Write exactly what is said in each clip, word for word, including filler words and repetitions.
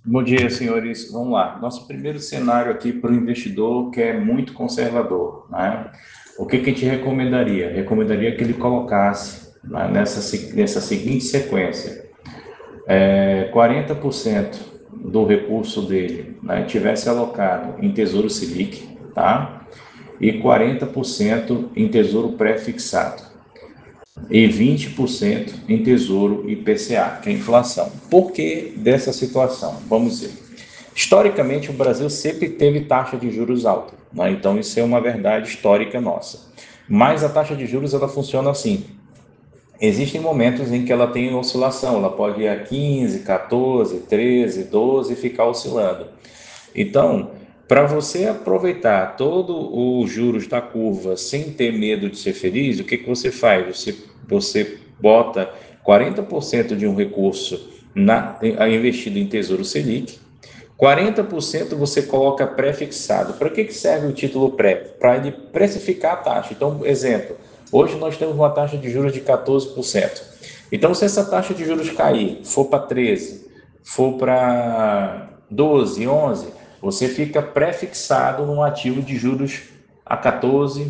Bom dia, senhores. Vamos lá. Nosso primeiro cenário aqui para o investidor que é muito conservador, né? O que que a gente recomendaria? Recomendaria que ele colocasse, né, nessa, se- nessa seguinte sequência: é, quarenta por cento do recurso dele, né, tivesse alocado em Tesouro Selic, tá? E quarenta por cento em Tesouro Pré-fixado e vinte por cento em Tesouro I P C A, que é a inflação. Por que dessa situação? Vamos ver. Historicamente, o Brasil sempre teve taxa de juros alta, né? Então isso é uma verdade histórica nossa. Mas a taxa de juros ela funciona assim. Existem momentos em que ela tem oscilação, ela pode ir a quinze, quatorze, treze, doze e ficar oscilando. Então, para você aproveitar todo os juros da curva sem ter medo de ser feliz, o que, que você faz? Você, você bota quarenta por cento de um recurso na, investido em Tesouro Selic, quarenta por cento você coloca pré-fixado. Para que, que serve o título pré? Para ele precificar a taxa. Então, exemplo, hoje nós temos uma taxa de juros de quatorze por cento. Então, se essa taxa de juros cair, for para treze, for para doze, onze, você fica pré-fixado num ativo de juros a quatorze,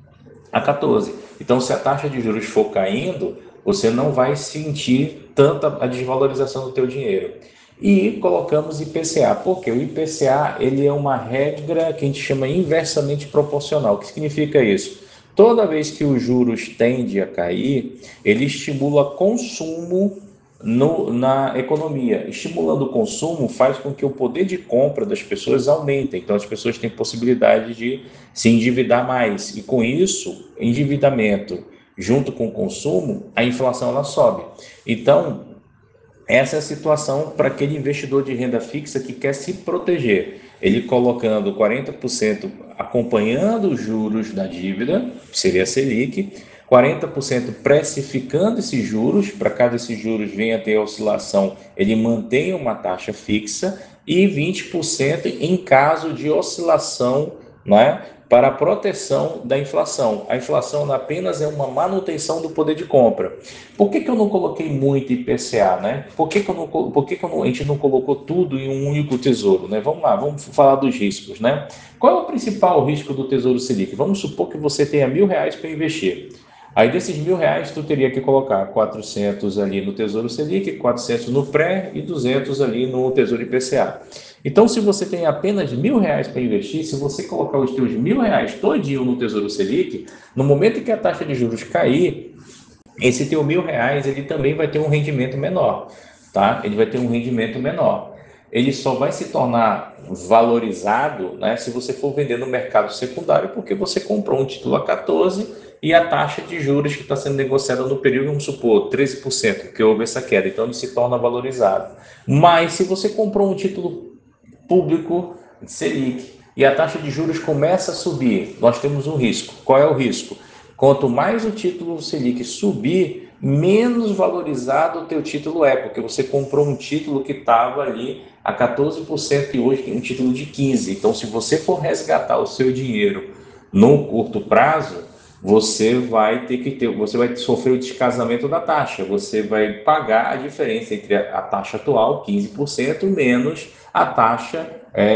a quatorze. Então, se a taxa de juros for caindo, você não vai sentir tanta a desvalorização do teu dinheiro. E colocamos I P C A, porque o I P C A ele é uma regra que a gente chama inversamente proporcional. O que significa isso? Toda vez que os juros tendem a cair, ele estimula consumo no, na economia. Estimulando o consumo faz com que o poder de compra das pessoas aumente. Então, as pessoas têm possibilidade de se endividar mais. E com isso, endividamento junto com o consumo, a inflação ela sobe. Então, essa é a situação para aquele investidor de renda fixa que quer se proteger. Ele colocando quarenta por cento acompanhando os juros da dívida, que seria a Selic, quarenta por cento precificando esses juros, para caso esses juros venham a ter oscilação, ele mantém uma taxa fixa, e vinte por cento em caso de oscilação, não é? Para a proteção da inflação. A inflação apenas é uma manutenção do poder de compra. Por que, que eu não coloquei muito I P C A, né? Por que, que, eu não, por que, que eu não, a gente não colocou tudo em um único tesouro, né? Vamos lá, vamos falar dos riscos, né? Qual é o principal risco do Tesouro Selic? Vamos supor que você tenha mil reais para investir. Aí desses mil reais, tu teria que colocar quatrocentos ali no Tesouro Selic, quatrocentos no pré e duzentos ali no Tesouro I P C A. Então, se você tem apenas mil reais para investir, se você colocar os teus mil reais todinho no Tesouro Selic, no momento em que a taxa de juros cair, esse teu mil reais ele também vai ter um rendimento menor, tá? Ele vai ter um rendimento menor. Ele só vai se tornar valorizado, né, se você for vender no mercado secundário, porque você comprou um título a quatorze e a taxa de juros que está sendo negociada no período, vamos supor, treze por cento, que houve essa queda, então ele se torna valorizado. Mas se você comprou um título público Selic e a taxa de juros começa a subir, nós temos um risco. Qual é o risco? Quanto mais o título Selic subir, menos valorizado o teu título é, porque você comprou um título que estava ali a quatorze por cento e hoje tem um título de quinze por cento. Então, se você for resgatar o seu dinheiro no curto prazo, você vai ter que ter, você vai sofrer o descasamento da taxa, você vai pagar a diferença entre a, a taxa atual, quinze por cento, menos a taxa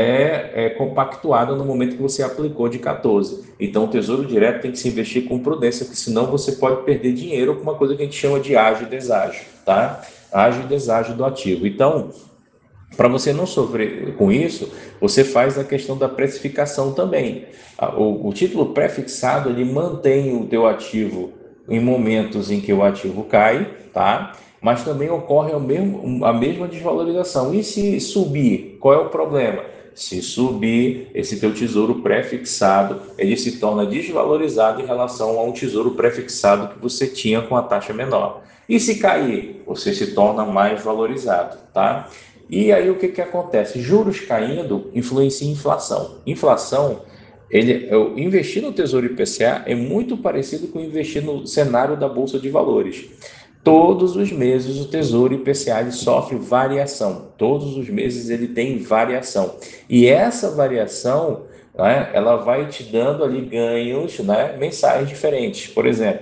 é, é compactuada no momento que você aplicou de quatorze. Então, o Tesouro Direto tem que se investir com prudência, porque senão você pode perder dinheiro com uma coisa que a gente chama de ágio e deságio, tá? Ágio e deságio do ativo. Então, para você não sofrer com isso, você faz a questão da precificação também. O, o título pré-fixado, ele mantém o teu ativo em momentos em que o ativo cai, tá? Mas também ocorre a, mesmo, a mesma desvalorização. E se subir, qual é o problema? Se subir, esse teu tesouro pré-fixado, ele se torna desvalorizado em relação a um tesouro pré-fixado que você tinha com a taxa menor. E se cair, você se torna mais valorizado, tá? E aí o que, que acontece? Juros caindo influencia em inflação. Inflação, ele, eu, investir no Tesouro I P C A é muito parecido com investir no cenário da Bolsa de Valores. Todos os meses o Tesouro I P C A ele sofre variação. Todos os meses ele tem variação. E essa variação, né, ela vai te dando ali ganhos, né, mensais diferentes. Por exemplo,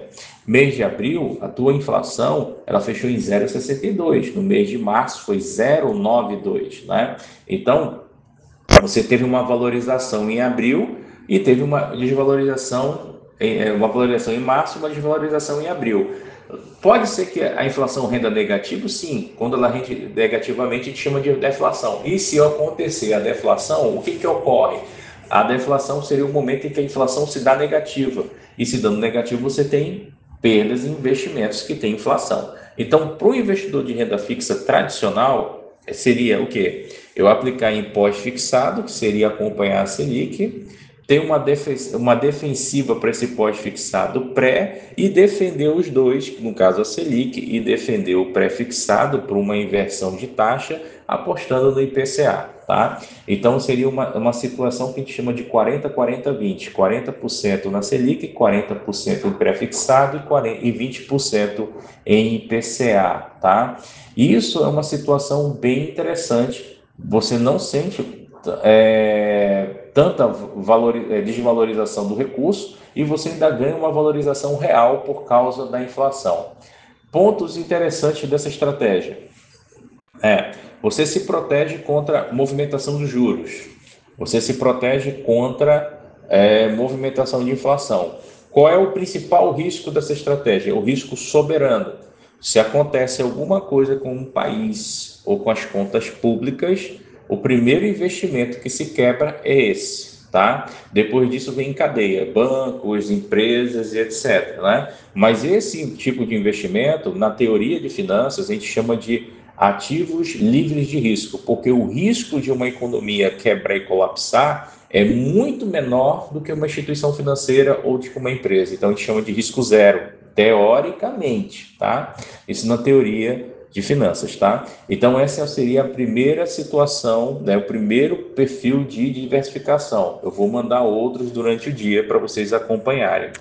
Mês de abril, a tua inflação, ela fechou em zero vírgula sessenta e dois. No mês de março foi zero vírgula noventa e dois, né? Então, você teve uma valorização em abril e teve uma desvalorização, uma valorização em março e uma desvalorização em abril. Pode ser que a inflação renda negativo? Sim. Quando ela rende negativamente, a gente chama de deflação. E se acontecer a deflação, o que, que ocorre? A deflação seria o momento em que a inflação se dá negativa. E se dando negativo, você tem perdas em investimentos que têm inflação. Então, para o investidor de renda fixa tradicional, seria o quê? Eu aplicar em pós-fixado, que seria acompanhar a Selic, ter uma, defen uma defensiva para esse pós-fixado pré e defender os dois, no caso a Selic, e defender o pré-fixado por uma inversão de taxa, apostando no I P C A. Tá? Então, seria uma, uma situação que a gente chama de quarenta, quarenta, vinte. quarenta por cento na Selic, quarenta por cento em pré-fixado e vinte por cento em I P C A. Tá? Isso é uma situação bem interessante. Você não sente é, tanta valor, é, desvalorização do recurso e você ainda ganha uma valorização real por causa da inflação. Pontos interessantes dessa estratégia. É, você se protege contra movimentação dos juros. Você se protege contra é, movimentação de inflação. Qual é o principal risco dessa estratégia? O risco soberano. Se acontece alguma coisa com um país ou com as contas públicas, o primeiro investimento que se quebra é esse, tá? Depois disso vem em cadeia, bancos, empresas e etcétera, né? Mas esse tipo de investimento, na teoria de finanças, a gente chama de ativos livres de risco, porque o risco de uma economia quebrar e colapsar é muito menor do que uma instituição financeira ou de uma empresa. Então, a gente chama de risco zero, teoricamente, tá? Isso na teoria de finanças, tá? Então, essa seria a primeira situação, né, o primeiro perfil de diversificação. Eu vou mandar outros durante o dia para vocês acompanharem.